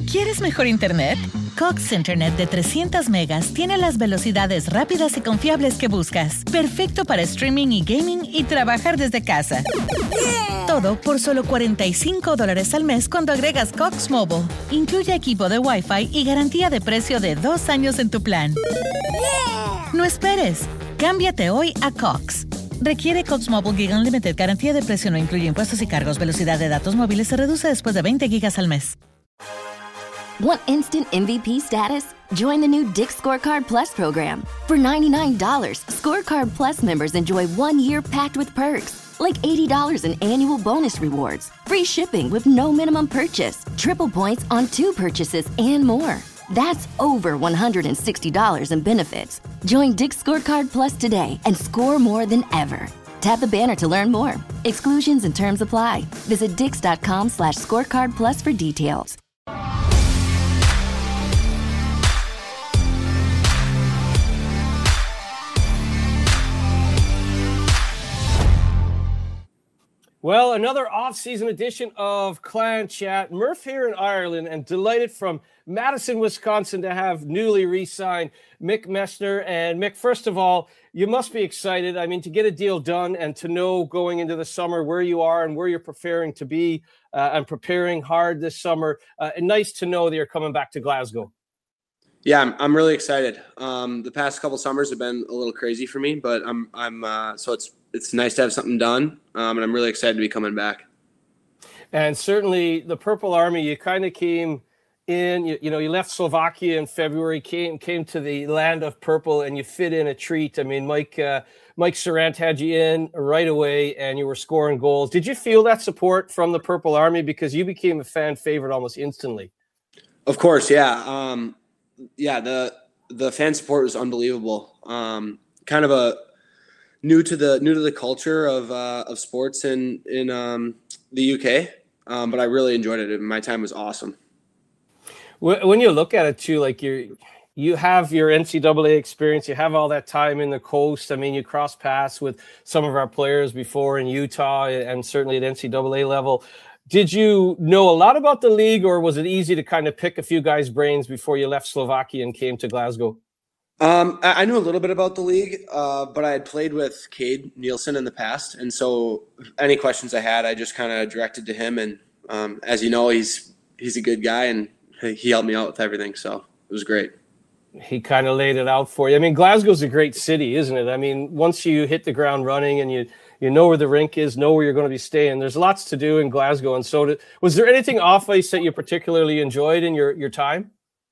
¿Quieres mejor internet? Cox Internet de 300 megas tiene las velocidades rápidas y confiables que buscas. Perfecto para streaming y gaming y trabajar desde casa. Todo por solo $45 al mes cuando agregas Cox Mobile. Incluye equipo de Wi-Fi y garantía de precio de 2 años en tu plan. No esperes. Cámbiate hoy a Cox. Requiere Cox Mobile Gig Unlimited. Garantía de precio no incluye impuestos y cargos. Velocidad de datos móviles se reduce después de 20 gigas al mes. Want instant MVP status? Join the new Dick's Scorecard Plus program. For $99, Scorecard Plus members enjoy 1 year packed with perks, like $80 in annual bonus rewards, free shipping with no minimum purchase, triple points on 2 purchases, and more. That's over $160 in benefits. Join Dick's Scorecard Plus today and score more than ever. Tap the banner to learn more. Exclusions and terms apply. Visit dix.com/scorecard plus for details. Well, another off-season edition of Clan Chat. Murph here in Ireland, and delighted from Madison, Wisconsin, to have newly re-signed Mick Messner. And Mick, first of all, you must be excited. I mean, to get a deal done and to know going into the summer where you are and where you're preparing to be and preparing hard this summer. And nice to know that you're coming back to Glasgow. Yeah, I'm really excited. The past couple summers have been a little crazy for me, but so it's nice to have something done, and I'm really excited to be coming back. And certainly the Purple Army, you kind of came in, you left Slovakia in February, came to the land of purple, and you fit in a treat. I mean, Mike Sarant had you in right away, and you were scoring goals. Did you feel that support from the Purple Army? Because you became a fan favorite almost instantly. Of course, yeah. The fan support was unbelievable. Kind of a new to the culture of sports in the UK, but I really enjoyed it. My time was awesome. When you look at it too, like you have your NCAA experience, you have all that time in the coast. I mean, you cross paths with some of our players before in Utah and certainly at NCAA level. Did you know a lot about the league, or was it easy to kind of pick a few guys' brains before you left Slovakia and came to Glasgow? I knew a little bit about the league, but I had played with Cade Nielsen in the past, and so any questions I had, I just kind of directed to him. And as you know, he's a good guy, and he helped me out with everything, so it was great. He kind of laid it out for you. I mean, Glasgow's a great city, isn't it? I mean, once you hit the ground running and you know where the rink is, know where you're going to be staying, there's lots to do in Glasgow. And so was there anything off ice that you particularly enjoyed in your time?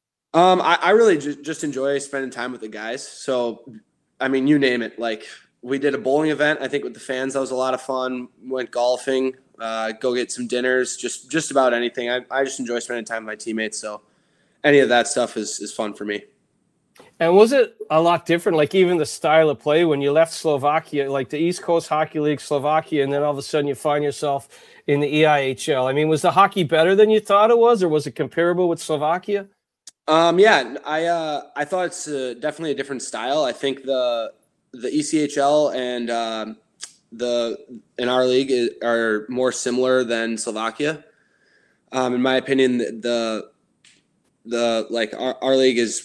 I really just enjoy spending time with the guys. So, I mean, you name it. Like, we did a bowling event, I think, with the fans. That was a lot of fun. Went golfing, go get some dinners, just about anything. I just enjoy spending time with my teammates. So any of that stuff is fun for me. And was it a lot different, like even the style of play when you left Slovakia, like the East Coast Hockey League, Slovakia, and then all of a sudden you find yourself in the EIHL? I mean, was the hockey better than you thought it was, or was it comparable with Slovakia? Yeah, I thought it's definitely a different style. I think the ECHL and in our league are more similar than Slovakia. In my opinion, our league is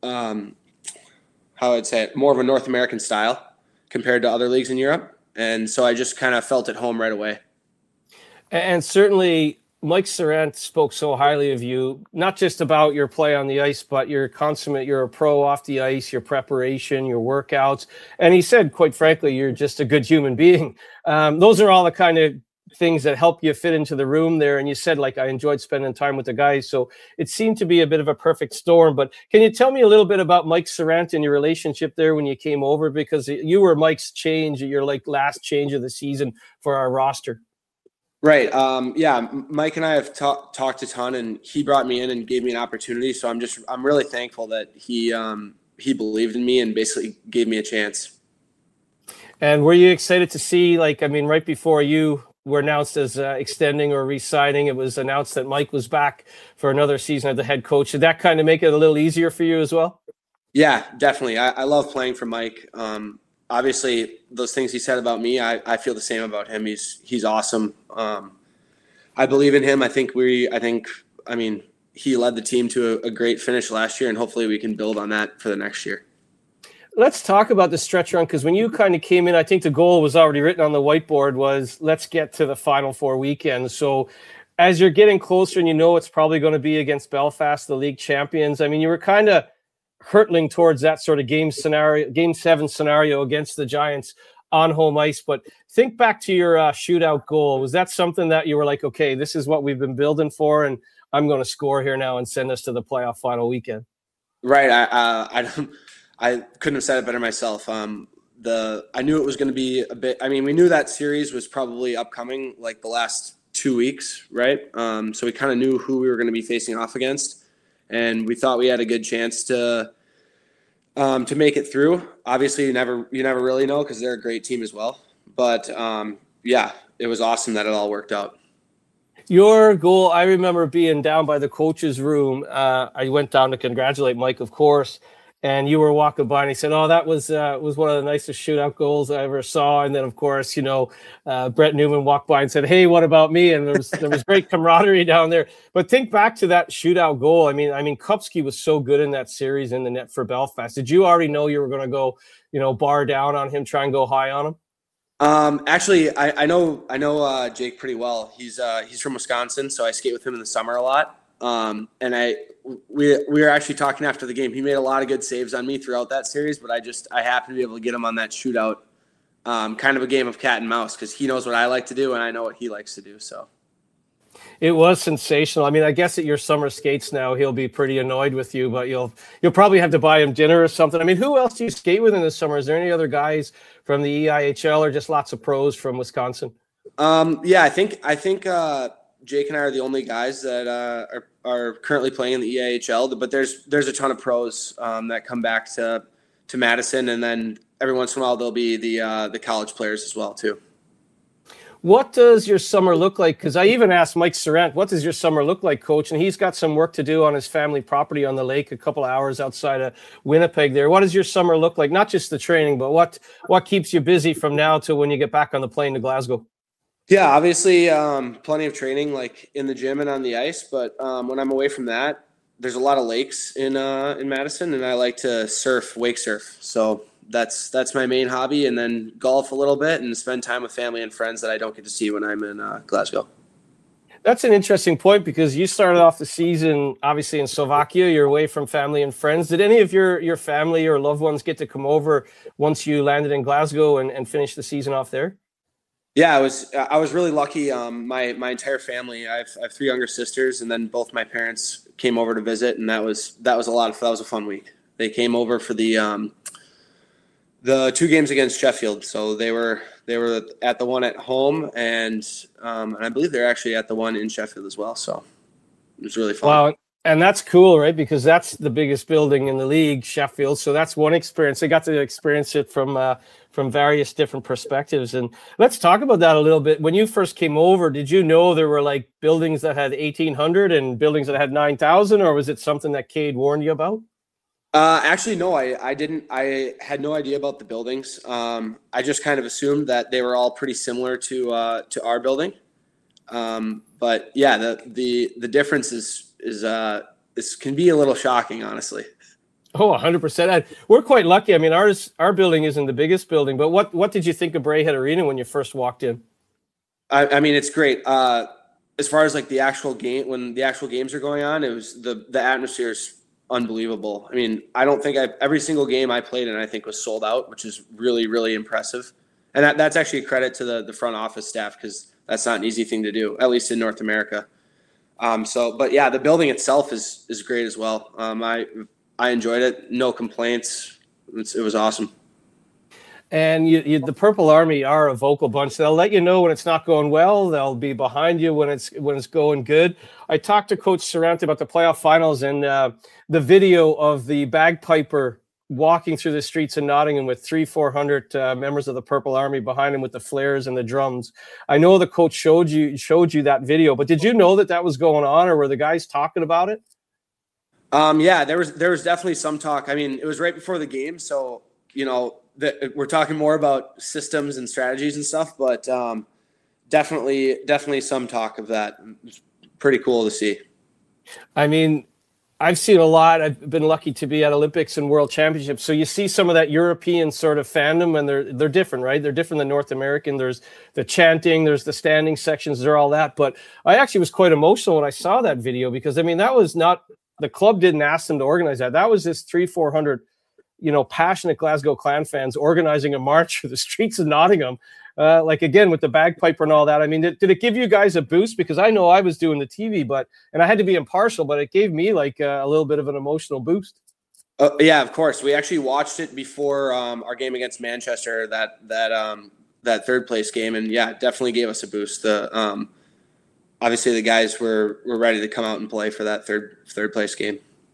how I'd say it, more of a North American style compared to other leagues in Europe, and so I just kind of felt at home right away. And certainly Mike Sarant spoke so highly of you, not just about your play on the ice, but you're a pro off the ice, your preparation, your workouts. And he said, quite frankly, you're just a good human being. Those are all the kind of things that help you fit into the room there. And you said, like, I enjoyed spending time with the guys. So it seemed to be a bit of a perfect storm. But can you tell me a little bit about Mike Sarant and your relationship there when you came over? Because you were Mike's change, your last change of the season for our roster. Right. Yeah. Mike and I have talked a ton, and he brought me in and gave me an opportunity. So I'm really thankful that he believed in me and basically gave me a chance. And were you excited to see, right before you were announced as extending or re-signing, it was announced that Mike was back for another season as the head coach. Did that kind of make it a little easier for you as well? Yeah, definitely. I love playing for Mike. Obviously, those things he said about me, I feel the same about him. He's awesome. I believe in him. I think he led the team to a great finish last year, and hopefully we can build on that for the next year. Let's talk about the stretch run, because when you kind of came in, I think the goal was already written on the whiteboard was let's get to the Final Four weekend. So as you're getting closer and you know it's probably going to be against Belfast, the league champions, I mean, you were kind of hurtling towards that sort of game 7 scenario against the Giants on home ice. But think back to your shootout goal. Was that something that you were like, okay, this is what we've been building for, and I'm going to score here now and send us to the playoff final weekend? Right. I couldn't have said it better myself. I knew it was going to be a bit. I mean, we knew that series was probably upcoming, like the last 2 weeks, right? So we kind of knew who we were going to be facing off against, and we thought we had a good chance to make it through. Obviously, you never really know because they're a great team as well. But yeah, it was awesome that it all worked out. Your goal, I remember being down by the coach's room. I went down to congratulate Mike, of course, and you were walking by, and he said, "Oh, that was one of the nicest shootout goals I ever saw." And then, of course, Brett Newman walked by and said, "Hey, what about me?" And there was great camaraderie down there. But think back to that shootout goal. I mean, Kupski was so good in that series in the net for Belfast. Did you already know you were going to go, bar down on him, try and go high on him? Actually, I know Jake pretty well. He's from Wisconsin, so I skate with him in the summer a lot. And we were actually talking after the game. He made a lot of good saves on me throughout that series, but I happened to be able to get him on that shootout. Kind of a game of cat and mouse because he knows what I like to do and I know what he likes to do. So it was sensational. I mean, I guess at your summer skates now, he'll be pretty annoyed with you, but you'll probably have to buy him dinner or something. I mean, who else do you skate with in the summer? Is there any other guys from the EIHL or just lots of pros from Wisconsin? Yeah, I think Jake and I are the only guys that are currently playing in the EIHL, but there's a ton of pros that come back to Madison, and then every once in a while there'll be the college players as well too. What does your summer look like? Because I even asked Mike Serrant, what does your summer look like, Coach? And he's got some work to do on his family property on the lake, a couple of hours outside of Winnipeg there. What does your summer look like? Not just the training, but what keeps you busy from now to when you get back on the plane to Glasgow? Yeah, obviously plenty of training like in the gym and on the ice. But when I'm away from that, there's a lot of lakes in Madison, and I like to wake surf. So that's my main hobby, and then golf a little bit and spend time with family and friends that I don't get to see when I'm in Glasgow. That's an interesting point because you started off the season obviously in Slovakia. You're away from family and friends. Did any of your family or loved ones get to come over once you landed in Glasgow and finish the season off there? Yeah, I was really lucky. My entire family. I have 3 younger sisters, and then both my parents came over to visit, and that was a fun week. They came over for the 2 games against Sheffield. So they were at the one at home, and I believe they're actually at the one in Sheffield as well. So it was really fun. Wow. And that's cool, right? Because that's the biggest building in the league, Sheffield. So that's one experience. They got to experience it from various different perspectives. And let's talk about that a little bit. When you first came over, did you know there were like buildings that had 1,800 and buildings that had 9,000, or was it something that Cade warned you about? Actually, no, I didn't. I had no idea about the buildings. I just kind of assumed that they were all pretty similar to our building. But yeah, the difference is this can be a little shocking, honestly. Oh, 100%. We're quite lucky. I mean, our building isn't the biggest building, but what did you think of Braehead Arena when you first walked in? I mean, it's great. As far as like the actual game, when the actual games are going on, it was the atmosphere is unbelievable. I mean, I don't think every single game I played in, I think was sold out, which is really, really impressive. And that's actually a credit to the front office staff because that's not an easy thing to do, at least in North America. But yeah, the building itself is great as well. I enjoyed it. No complaints. It was awesome. And the Purple Army are a vocal bunch. They'll let you know when it's not going well. They'll be behind you when it's going good. I talked to Coach Serrant about the playoff finals and the video of the bagpiper walking through the streets of Nottingham with 300-400 members of the Purple Army behind him with the flares and the drums. I know the coach showed you that video, but did you know that was going on, or were the guys talking about it? Yeah, there was definitely some talk. I mean, it was right before the game, so we're talking more about systems and strategies and stuff, but definitely some talk of that. It's pretty cool to see. I mean, I've seen a lot. I've been lucky to be at Olympics and World Championships. So you see some of that European sort of fandom, and they're different, right? They're different than North American. There's the chanting, there's the standing sections, there's all that. But I actually was quite emotional when I saw that video because, I mean, that was not – the club didn't ask them to organize that. That was just 300-400, passionate Glasgow Clan fans organizing a march through the streets of Nottingham. Again, with the bagpiper and all that. I mean, did it give you guys a boost? Because I know I was doing the TV, and I had to be impartial, but it gave me a little bit of an emotional boost. Yeah, of course. We actually watched it before our game against Manchester, that third place game, and yeah, it definitely gave us a boost. Obviously, the guys were ready to come out and play for that third place game.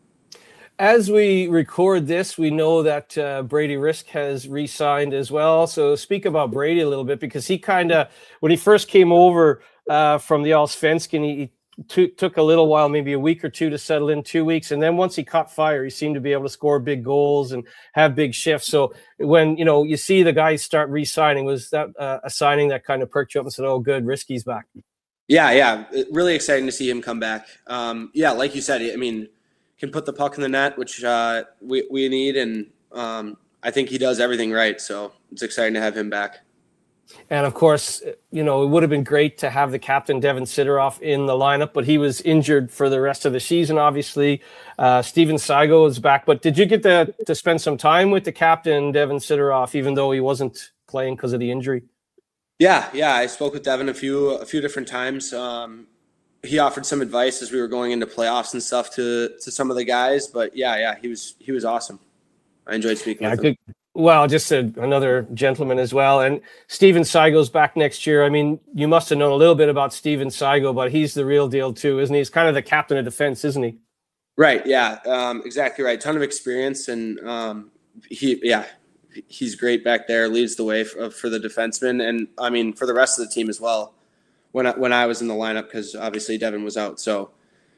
As we record this, we know that Brady Risk has re-signed as well. So speak about Brady a little bit, because he kind of, when he first came over from the Allsvenskan, he took a little while, maybe a week or two to settle in, 2 weeks. And then once he caught fire, he seemed to be able to score big goals and have big shifts. So when, you see the guys start re-signing, was that a signing that kind of perked you up and said, oh, good, Risky's back? Yeah. Really exciting to see him come back. Like you said, I mean, can put the puck in the net, which we need, and I think he does everything right. So it's exciting to have him back. And of course, it would have been great to have the captain Devin Sidoroff in the lineup, but he was injured for the rest of the season. Obviously, Steven Saigo is back. But did you get to spend some time with the captain Devin Sidoroff, even though he wasn't playing because of the injury? Yeah. I spoke with Devin a few different times. He offered some advice as we were going into playoffs and stuff to some of the guys, but he was awesome. I enjoyed speaking with him. Well, just another gentleman as well. And Steven Saigo's back next year. I mean, you must have known a little bit about Steven Saigo, but he's the real deal too, isn't he? He's kind of the captain of defense, isn't he? Right. Yeah. Exactly right. Ton of experience, and he's great back there. Leads the way for the defensemen, and I mean for the rest of the team as well. When I was in the lineup, because obviously Devin was out. So,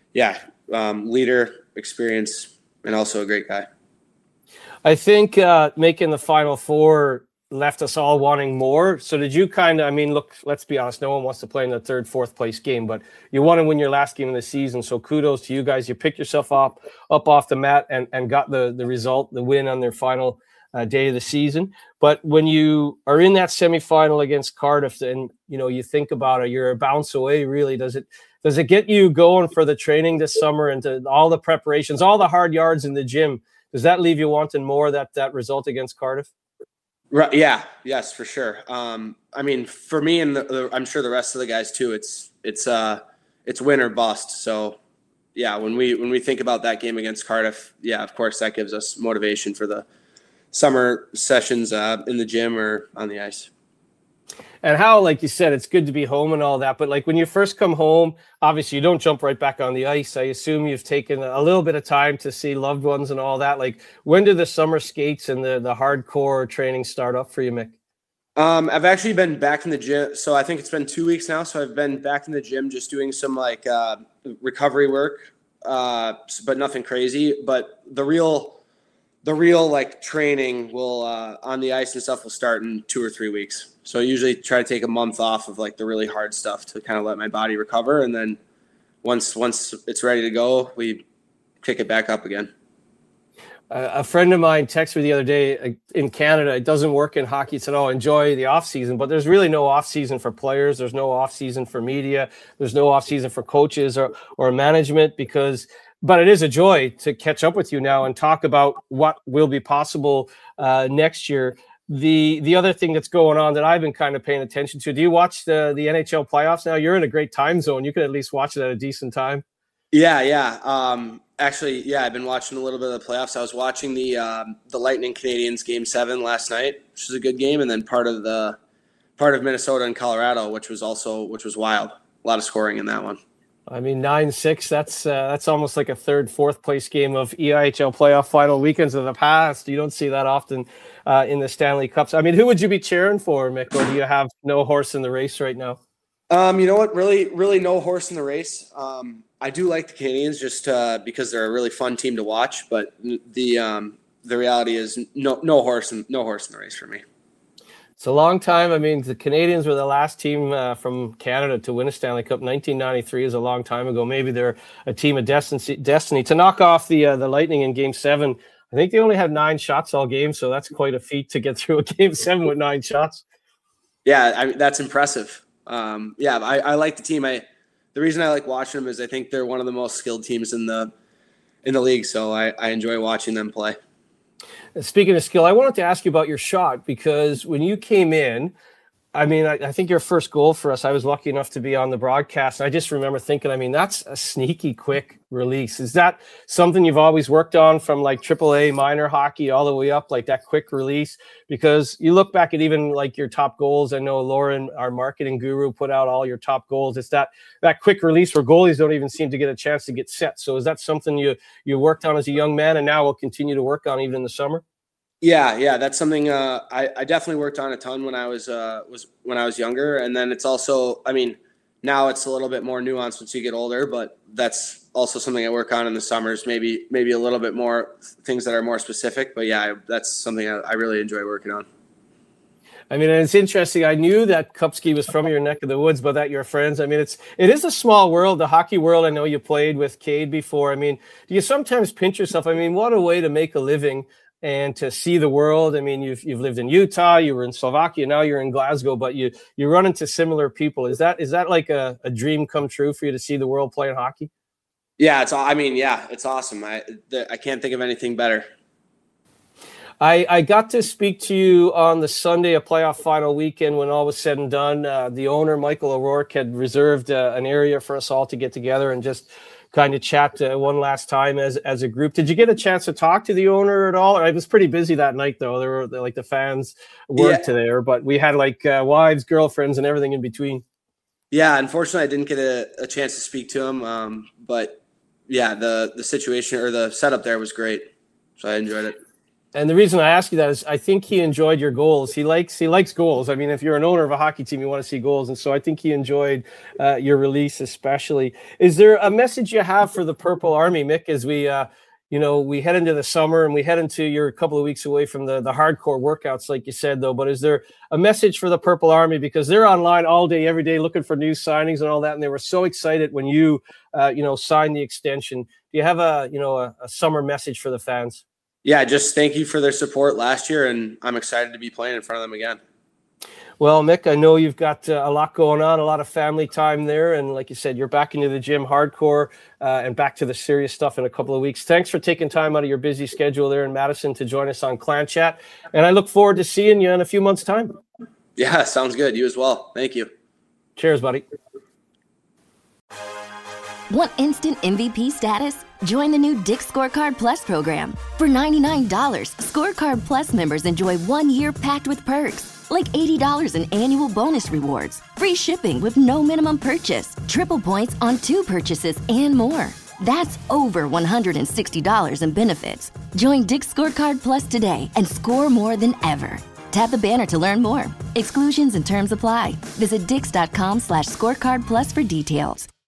leader, experience, and also a great guy. I think making the Final Four left us all wanting more. So did you look, let's be honest, no one wants to play in the third, fourth place game, but you want to win your last game of the season. So kudos to you guys. You picked yourself up off the mat and got the result, the win on their final day of the season. But when you are in that semifinal against Cardiff, and you think about it, you're a bounce away. Really, does it get you going for the training this summer and to all the preparations, all the hard yards in the gym? Does that leave you wanting more? That result against Cardiff? Right. Yeah. Yes, for sure. I mean, for me and I'm sure the rest of the guys too, it's win or bust. So yeah, when we think about that game against Cardiff, yeah, of course that gives us motivation for the summer sessions in the gym or on the ice. And how, like you said, it's good to be home and all that. But when you first come home, obviously you don't jump right back on the ice. I assume you've taken a little bit of time to see loved ones and all that. When do the summer skates and the hardcore training start up for you, Mick? I've actually been back in the gym. So I think it's been 2 weeks now. So I've been back in the gym just doing some recovery work, but nothing crazy. But the real training will on the ice and stuff will start in 2 or 3 weeks. So I usually try to take a month off of the really hard stuff to kind of let my body recover, and then once it's ready to go, we kick it back up again. A friend of mine texted me the other day in Canada. It doesn't work in hockey. He said, "Oh, enjoy the off season," but there's really no off season for players. There's no off season for media. There's no off season for coaches or management But it is a joy to catch up with you now and talk about what will be possible next year. The other thing that's going on that I've been kind of paying attention to, do you watch the NHL playoffs now? You're in a great time zone. You can at least watch it at a decent time. Yeah. Actually, I've been watching a little bit of the playoffs. I was watching the Lightning Canadiens Game 7 last night, which was a good game, and then part of Minnesota and Colorado, which was wild. A lot of scoring in that one. I mean, 9-6, that's almost like a third, fourth place game of EIHL playoff final weekends of the past. You don't see that often in the Stanley Cups. I mean, who would you be cheering for, Mick, or do you have no horse in the race right now? You know what? Really no horse in the race. I do like the Canadiens just because they're a really fun team to watch, but the reality is no horse in the race for me. It's a long time. I mean, the Canadians were the last team from Canada to win a Stanley Cup. 1993 is a long time ago. Maybe they're a team of destiny. To knock off the Lightning in Game 7, I think they only had 9 shots all game, so that's quite a feat to get through a Game 7 with 9 shots. Yeah, I mean, that's impressive. I like the team. The reason I like watching them is I think they're one of the most skilled teams in the league, so I enjoy watching them play. Speaking of skill, I wanted to ask you about your shot, because when you came in, I mean, I think your first goal for us, I was lucky enough to be on the broadcast. And I just remember thinking, I mean, that's a sneaky quick release. Is that something you've always worked on from like AAA minor hockey all the way up, like that quick release? Because you look back at even like your top goals. I know Lauren, our marketing guru, put out all your top goals. It's that quick release where goalies don't even seem to get a chance to get set. So is that something you worked on as a young man and now will continue to work on even in the summer? Yeah, that's something I definitely worked on a ton when I was younger, and then it's also, I mean, now it's a little bit more nuanced once you get older, but that's also something I work on in the summers. Maybe a little bit more things that are more specific, but yeah, that's something I really enjoy working on. I mean, it's interesting. I knew that Kupski was from your neck of the woods, but that you're friends. I mean, it is a small world, the hockey world. I know you played with Cade before. I mean, do you sometimes pinch yourself? I mean, what a way to make a living and to see the world. I mean, you've lived in Utah, you were in Slovakia, now you're in Glasgow, but you run into similar people. Is that like a dream come true for you to see the world playing hockey? Yeah, it's awesome. I can't think of anything better. I got to speak to you on the Sunday of playoff final weekend when all was said and done. The owner, Michael O'Rourke, had reserved an area for us all to get together and just kind of chat one last time as a group. Did you get a chance to talk to the owner at all? I was pretty busy that night, though. There were like the fans worked there, but we had like wives, girlfriends, and everything in between. Yeah, unfortunately, I didn't get a chance to speak to him. But yeah, the situation or the setup there was great, so I enjoyed it. And the reason I ask you that is I think he enjoyed your goals. He likes goals. I mean, if you're an owner of a hockey team, you want to see goals. And so I think he enjoyed your release especially. Is there a message you have for the Purple Army, Mick, as we head into the summer and we head into your couple of weeks away from the hardcore workouts, like you said, though? But is there a message for the Purple Army? Because they're online all day, every day, looking for new signings and all that. And they were so excited when you signed the extension. Do you have a summer message for the fans? Yeah, just thank you for their support last year, and I'm excited to be playing in front of them again. Well, Mick, I know you've got a lot going on, a lot of family time there, and like you said, you're back into the gym hardcore and back to the serious stuff in a couple of weeks. Thanks for taking time out of your busy schedule there in Madison to join us on Clan Chat, and I look forward to seeing you in a few months' time. Yeah, sounds good. You as well. Thank you. Cheers, buddy. Want instant MVP status? Join the new Dick's Scorecard Plus program. For $99, Scorecard Plus members enjoy 1 year packed with perks, like $80 in annual bonus rewards, free shipping with no minimum purchase, triple points on 2 purchases, and more. That's over $160 in benefits. Join Dick's Scorecard Plus today and score more than ever. Tap the banner to learn more. Exclusions and terms apply. Visit dix.com/scorecard plus for details.